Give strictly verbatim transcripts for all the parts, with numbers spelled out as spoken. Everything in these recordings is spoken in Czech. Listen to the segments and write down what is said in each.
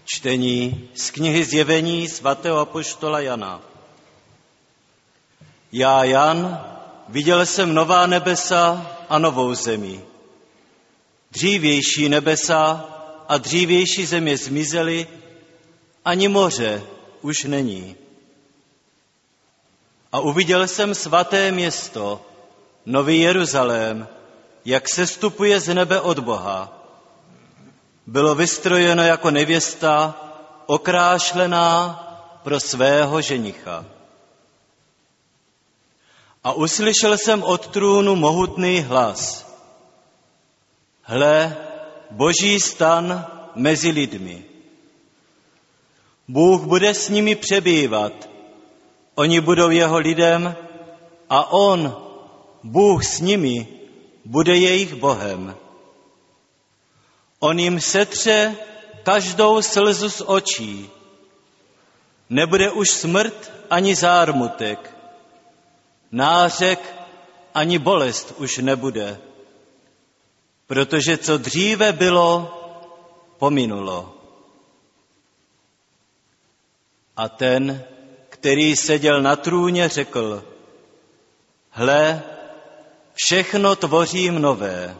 Čtení z knihy Zjevení svatého apoštola Jana. Já, Jan, viděl jsem nová nebesa a novou zemi. Dřívější nebesa a dřívější země zmizely, ani moře už není. A uviděl jsem svaté město, Nový Jeruzalém, jak sestupuje z nebe od Boha. Bylo vystrojeno jako nevěsta, okrášlená pro svého ženicha. A uslyšel jsem od trůnu mohutný hlas. Hle, Boží stan mezi lidmi. Bůh bude s nimi přebývat, oni budou jeho lidem a on, Bůh s nimi, bude jejich Bohem. On jim setře každou slzu z očí. Nebude už smrt ani zármutek. Nářek ani bolest už nebude, protože co dříve bylo, pominulo. A ten, který seděl na trůně, řekl, hle, všechno tvořím nové.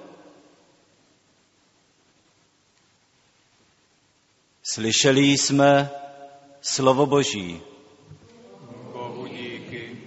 Slyšeli jsme slovo Boží. Bohu díky.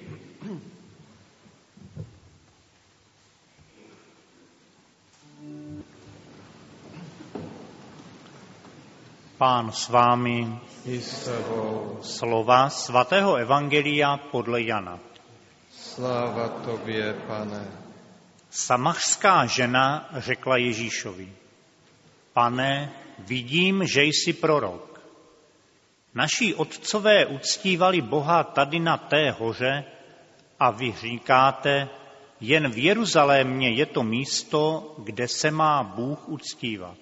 Pán s vámi. I s tebou. Slova svatého evangelia podle Jana. Sláva tobě, Pane. Samařská žena řekla Ježíšovi, Pane, vidím, že jsi prorok. Naši otcové uctívali Boha tady na té hoře a vy říkáte, jen v Jeruzalémě je to místo, kde se má Bůh uctívat.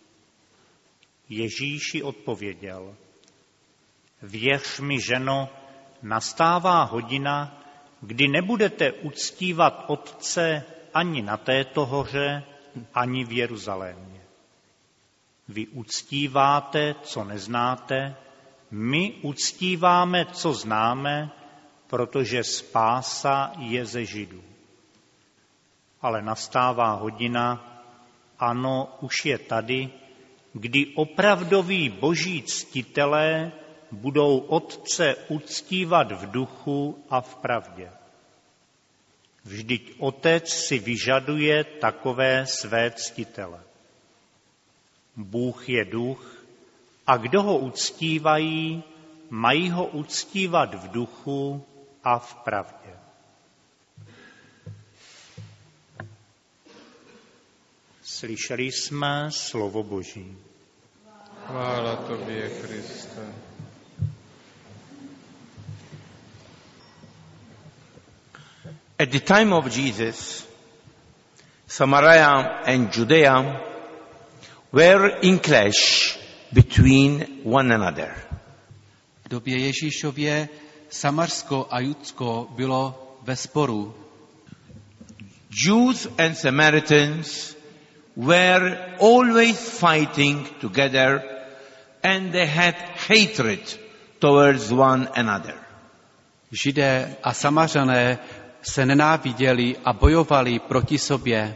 Ježíši odpověděl, věř mi, ženo, nastává hodina, kdy nebudete uctívat Otce ani na této hoře, ani v Jeruzalémě. Vy uctíváte, co neznáte, my uctíváme, co známe, protože spása je ze Židů. Ale nastává hodina, ano, už je tady, kdy opravdoví boží ctitelé budou Otce uctívat v duchu a v pravdě. Vždyť Otec si vyžaduje takové své ctitele. Bůh je duch a kdo ho uctívají, mají ho uctívat v duchu a v pravdě. Slyšeli jsme slovo Boží. Chvála tobě, Kriste. At the time of Jesus, Samaria and Judea were in clash between one another. V době Ježíšově Samarsko a Judsko bylo ve sporu. Jews and Samaritans were always fighting together and they had hatred towards one another. Židé a Samařané se nenáviděli a bojovali proti sobě.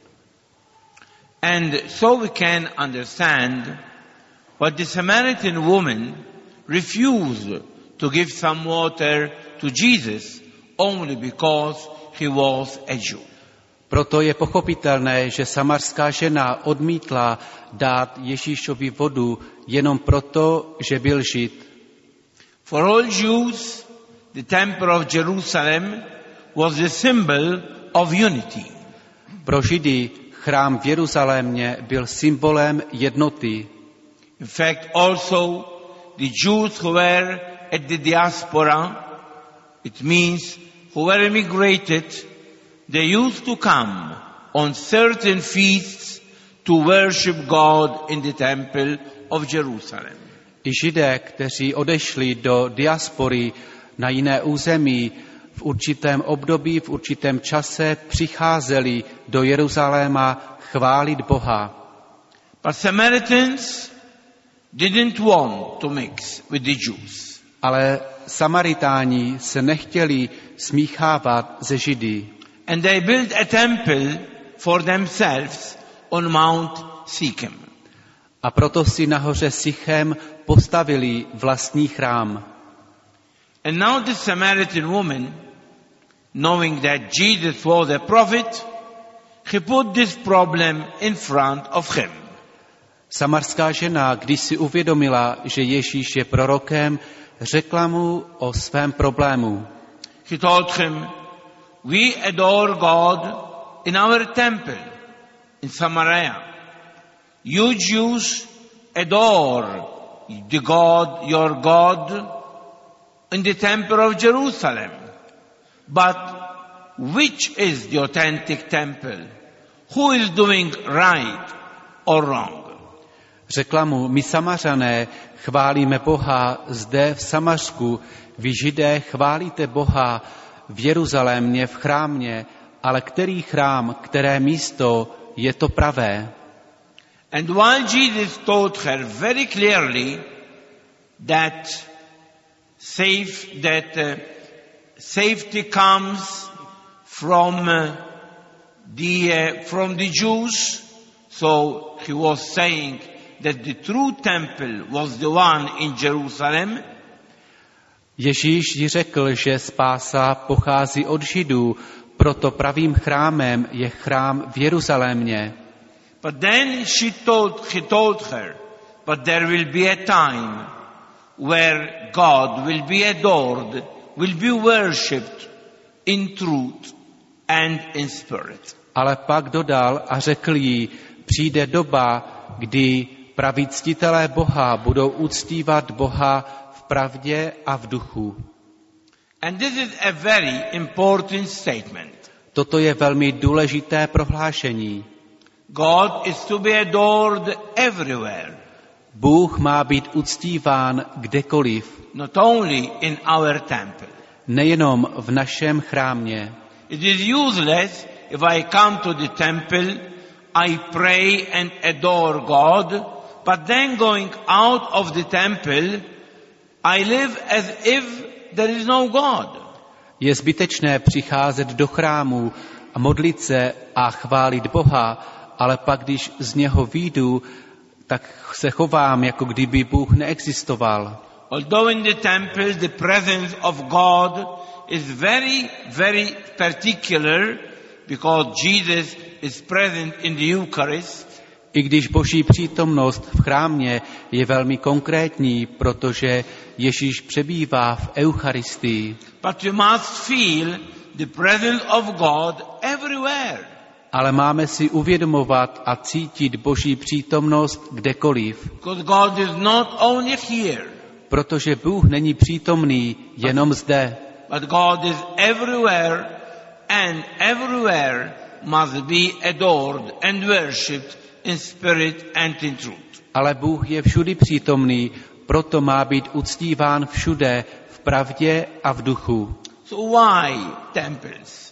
And so we can understand what the Samaritan woman refused to give some water to Jesus only because he was a Jew. Proto je pochopitelné, že samarská žena odmítla dát Ježíšovi vodu jenom proto, že byl Žid. For all Jews, the temple of Jerusalem was the symbol of unity. Pro Židy chrám v Jeruzalémě byl symbolem jednoty. In fact, also the Jews who were at the diaspora, it means who were immigrated, they used to come on certain feasts to worship God in the temple of Jerusalem. I Židé, kteří odešli do diaspory na jiné území, v určitém období, v určitém čase přicházeli do Jeruzaléma chválit Boha. But Samaritans, didn't want to mix with the Jews. Ale Samaritáni se nechtěli smíchávat ze Židy. And they built a temple for themselves on Mount Sichem. A proto si nahoře Sichem postavili vlastní chrám. And now the Samaritan woman, knowing that Jesus was a prophet, he put this problem in front of him. Samarská žena, když si uvědomila, že Ježíš je prorokem, řekla mu o svém problému. He told him, we adore God in our temple in Samaria. You Jews adore the God, your God, in the temple of Jerusalem. But which is the authentic temple? Who is doing right or wrong? Řekla mu, my Samařané chválíme Boha zde v Samařsku, vy Židé chválíte Boha v Jeruzalémě, v chrámě, ale který chrám, které místo je to pravé? And while Jesus told her very clearly that safe, that uh, safety comes from uh, the uh, from the Jews, so he was saying that the true temple was the one in Jerusalem. Ježíš jí řekl, že spása pochází od Židů, proto pravým chrámem je chrám v Jeruzalémě. But then she told, he told her, but there will be a time where God will be adored, will be worshipped in truth and in spirit. Ale pak dodal a řekl jí, přijde doba, kdy praví ctitelé Boha budou uctívat Boha v pravdě a v duchu. And this is a very important statement. Toto je velmi důležité prohlášení. God is to be adored everywhere. Bůh má být uctíván kdekoliv. Not only in our temple. Nejenom v našem chrámě. It is useless if I come to the temple, I pray and adore God, but then going out of the temple, I live as if there is no God. Je zbytečné přicházet do chrámu a modlit se a chválit Boha, ale pak, když z něho vyjdu, tak se chovám, jako kdyby Bůh neexistoval. Although in the temple the presence of God is very, very particular, because Jesus is present in the Eucharist. I když Boží přítomnost v chrámě je velmi konkrétní, protože Ježíš přebývá v Eucharistii. But we must feel the presence of God everywhere. Ale máme si uvědomovat a cítit Boží přítomnost kdekoliv. Because God is not only here. Protože Bůh není přítomný jenom zde. But God is everywhere, and everywhere must be adored and worshipped in spirit and in truth. Ale Bůh je všudy přítomný, proto má být uctíván všude v pravdě a v duchu. So why temples?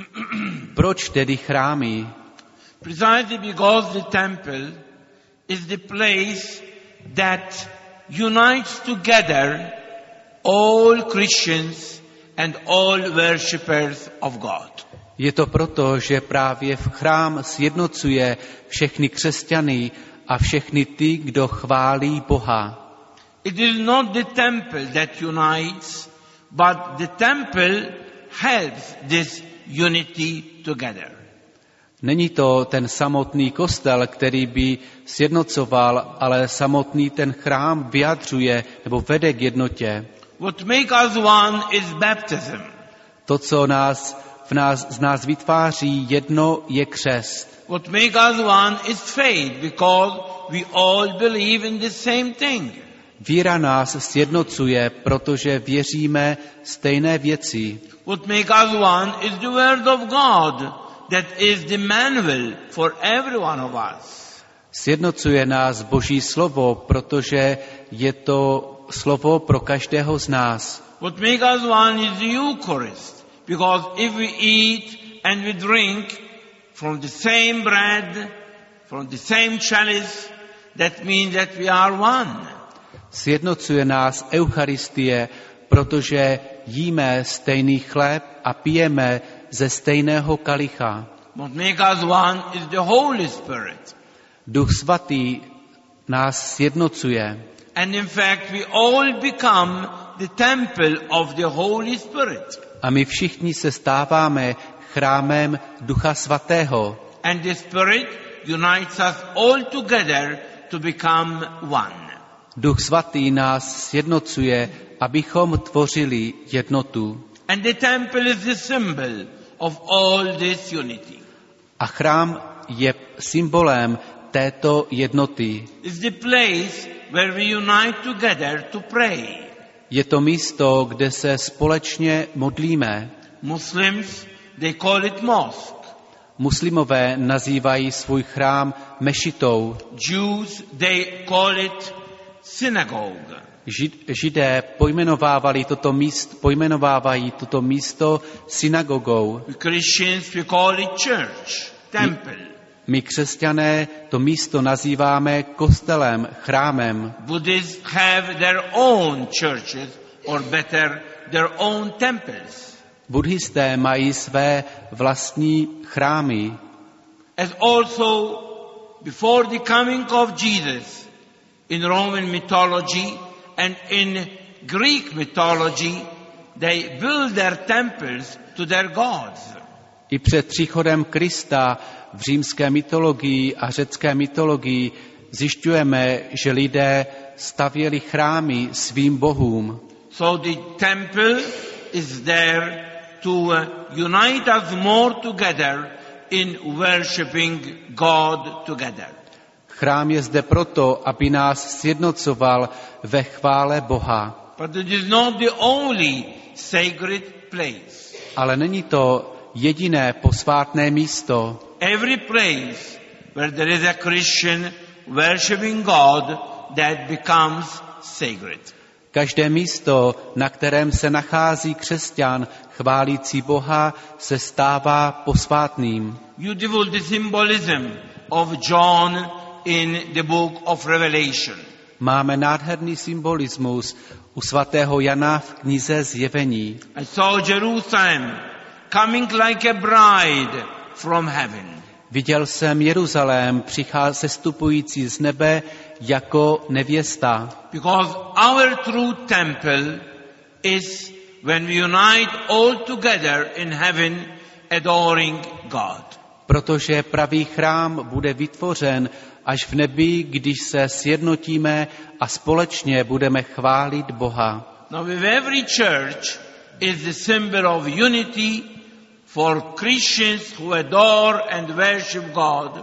Proč tedy chrámy? Precisely because the temple is the place that unites together all Christians and all worshippers of God. Je to proto, že právě v chrám sjednocuje všechny křesťany a všechny ty, kdo chválí Boha. It is not the temple that unites, but the temple helps this unity together. Není to ten samotný kostel, který by sjednocoval, ale samotný ten chrám vyjadřuje nebo vede k jednotě. What makes us one is baptism. To, co nás, v nás, z nás vytváří jedno, je křest. What makes us one is faith, because we all believe in the same thing. Víra nás sjednocuje, protože věříme stejné věci. What makes us one is the word of God, that is the manual for every one of us. Sjednocuje nás Boží slovo, protože je to slovo pro každého z nás. What makes us one is the Eucharist, because if we eat and we drink from the same bread, from the same chalice, that means that we are one. Sjednocuje nás Eucharistie, protože jíme stejný chléb a pijeme ze stejného kalicha. What makes us one is the Holy Spirit. Duch svatý nás sjednocuje. And in fact, we all become the temple of the Holy Spirit. A my všichni se stáváme chrámem Ducha svatého. And the Spirit unites us all together to become one. Duch svatý nás sjednocuje, abychom tvořili jednotu. And the temple is the symbol of all this unity. A chrám je symbolem této jednoty. It's the place where we unite together to pray. Je to místo, kde se společně modlíme. Muslims, they call it mosque. Muslimové nazývají svůj chrám mešitou. Jews, they call it synagogue. Žid, židé pojmenovávali toto místo, pojmenovávají toto místo synagogou. We Christians, we call it church, temple. My, my křesťané to místo nazýváme kostelem, chrámem. Buddhists have their own churches, or better, their own temples. Buddhisté mají své vlastní chrámy. As also before the coming of Jesus in Roman mythology and in Greek mythology, they build their temples to their gods. I před příchodem Krista v římské mytologii a řecké mytologii zjišťujeme, že lidé stavěli chrámy svým bohům. So the temple is there to unite us more together in worshiping God together. Chrám je zde proto, aby nás sjednocoval ve chvále Boha. But it is not the only sacred place. Ale není to jediné posvátné místo. Every place where there is a Christian worshiping God, that becomes sacred. Každé místo, na kterém se nachází křesťan chválící Boha, se stává posvátným. Beautiful the symbolism of John in the book of Revelation. Máme nádherný symbolismus u svatého Jana v knize Zjevení. I saw Jerusalem coming like a bride from heaven. Viděl jsem Jeruzalém sestupující z nebe jako nevěsta. Because our true temple is when we unite all together in heaven adoring God. Protože pravý chrám bude vytvořen až v nebi, když se sjednotíme a společně budeme chválit Boha. Now with every church is the symbol of unity for Christians who adore and worship God.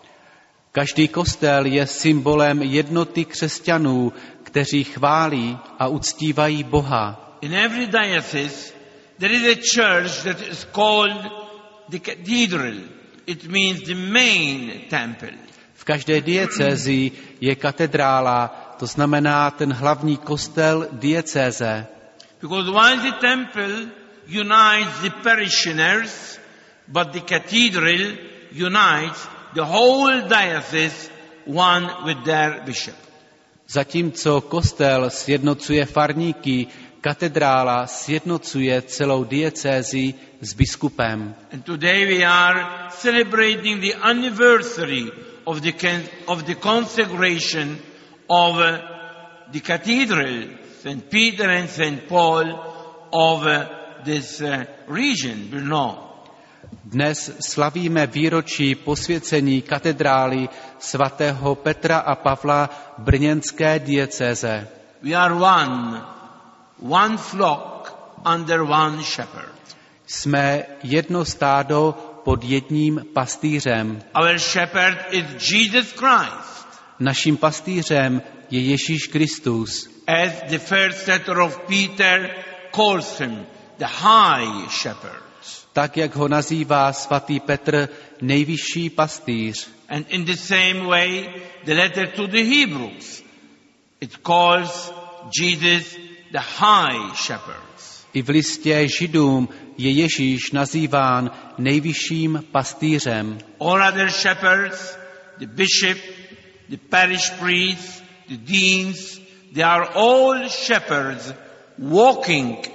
Každý kostel je symbolem jednoty křesťanů, kteří chválí a uctívají Boha. In every diocese there is a church that is called the cathedral. It means the main temple. V každé diecézi je katedrála, to znamená ten hlavní kostel diecéze. Because while the temple unites the parishioners, but the cathedral unites the whole diocese one with their bishop. Zatímco kostel sjednocuje farníky, katedrála sjednocuje celou diecézi s biskupem. And today we are celebrating the anniversary of the of the consecration of uh, the cathedral, Saint Peter and Saint Paul of uh, this uh, region, Brno. Dnes slavíme výročí posvěcení katedrály svatého Petra a Pavla brněnské diecéze. We are one, one flock under one shepherd. Jsme jedno stádo pod jedním pastýřem. Our shepherd is Jesus Christ. Naším pastýřem je Ježíš Kristus. As the first letter of Peter calls him, the high shepherd. Tak, jak ho nazývá svatý Petr, nejvyšší pastýř. And in the same way, the letter to the Hebrews, it calls Jesus the high shepherd. I v listě Židům je Ježíš nazýván nejvyšším pastýřem. All other shepherds, the bishop, the parish priests, the deans, they are all shepherds walking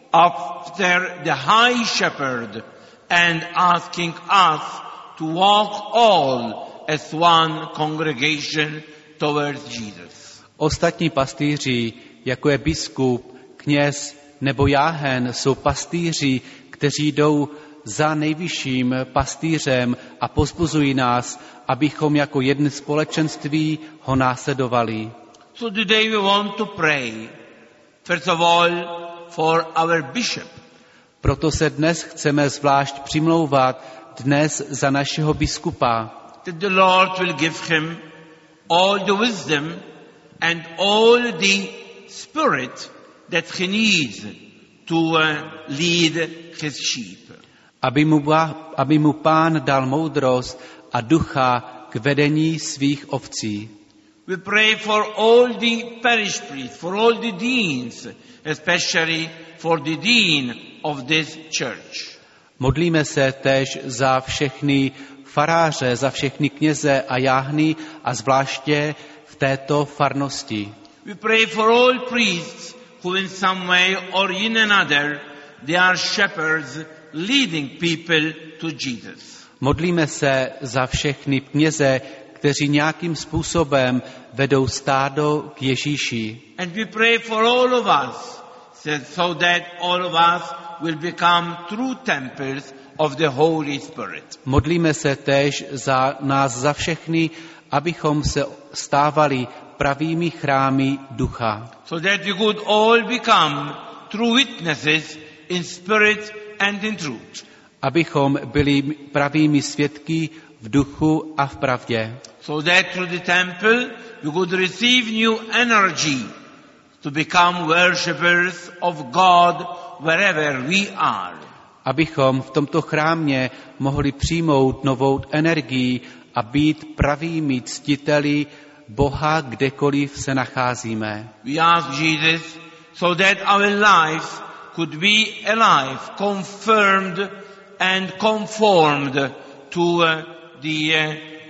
after the high shepherd and asking us to walk all as one congregation towards Jesus. Ostatní pastýři, jako je biskup, kněz nebo jáhen, jsou pastýři, kteří jdou za nejvyšším pastýřem a povzbuzují nás, abychom jako jedno společenství ho následovali. So today we want to pray, first of all, for our bishop. Proto se dnes chceme zvlášť přimlouvat dnes za našeho biskupa, That the Lord will give him all the wisdom and all the spirit that he needs to uh, lead his sheep. aby mu, aby mu Pán dal moudrost a ducha k vedení svých ovcí. We pray for all the parish priests, for all the deans, especially for the dean of this church. Modlíme se též za všechny faráře, za všechny kněze a jáhny a zvláště v této farnosti. We pray for all priests who in some way or in another they are shepherds leading people to Jesus. Modlíme se za všechny kněze, kteří nějakým způsobem vedou stádo k Ježíši. And we pray for all of us so that all of us will become true temples of the Holy Spirit. Modlíme se též za nás, za všechny, abychom se stávali pravými chrámy ducha. So that we could all become true witnesses in spirit and in truth. Abychom byli pravými svědky v duchu a v pravdě. So that through the temple we could receive new energy to become worshippers of God wherever we are. Abychom v tomto chrámě mohli přijmout novou energii a být pravými ctiteli Boha, kdekoliv se nacházíme. We ask Jesus so that our lives could be alive, confirmed and conformed to uh, the uh,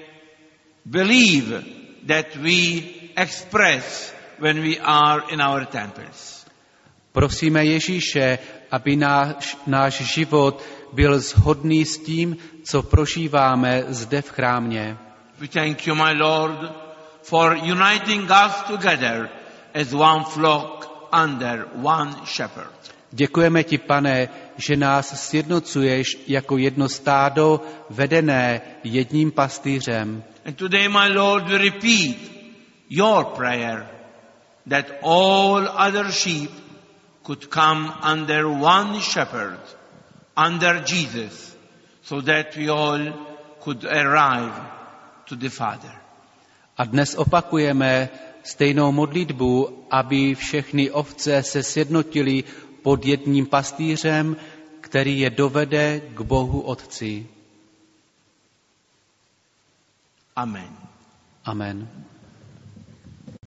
belief that we express when we are in our temples. Prosíme Ježíše, aby náš, náš život byl shodný s tím, co prožíváme zde v chrámě. We thank you, my Lord, for uniting us together as one flock under one shepherd. Děkujeme ti, Pane, že nás sjednocuješ jako jedno stádo vedené jedním pastýřem. And today, my Lord, we repeat your prayer that all other sheep could come under one shepherd, under Jesus, so that we all could arrive to the Father. A dnes opakujeme stejnou modlitbu, aby všechny ovce se sjednotily pod jedním pastýřem, který je dovede k Bohu Otci. Amen. Amen.